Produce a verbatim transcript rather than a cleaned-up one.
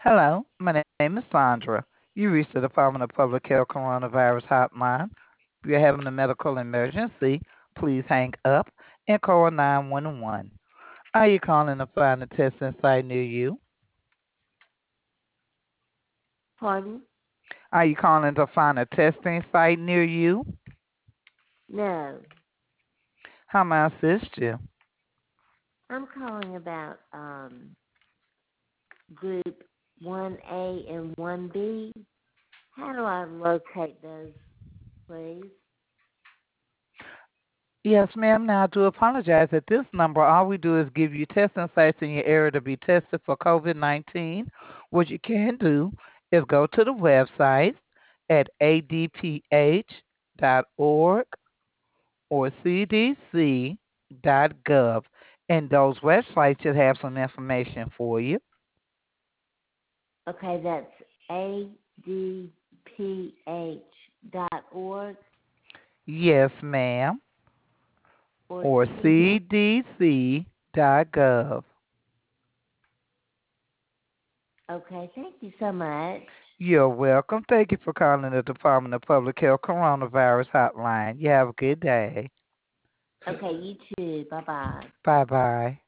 Hello, my name is Sandra. You reached the Department of Public Health Coronavirus Hotline. If you're having a medical emergency, please hang up and call nine one one. Are you calling to find a testing site near you? Pardon? Are you calling to find a testing site near you? No. How may I assist you? I'm calling about um, group one A and one B. How do I locate those, please? Yes, ma'am. Now, I do apologize. At this number, all we do is give you testing sites in your area to be tested for COVID nineteen. What you can do is go to the website at a d p h dot org or c d c dot gov, and those websites should have some information for you. Okay, that's A D P H dot org Yes, ma'am, or or C D. c d c dot gov. Okay, thank you so much. You're welcome. Thank you for calling the Department of Public Health Coronavirus Hotline. You have a good day. Okay, you too. Bye bye. Bye bye.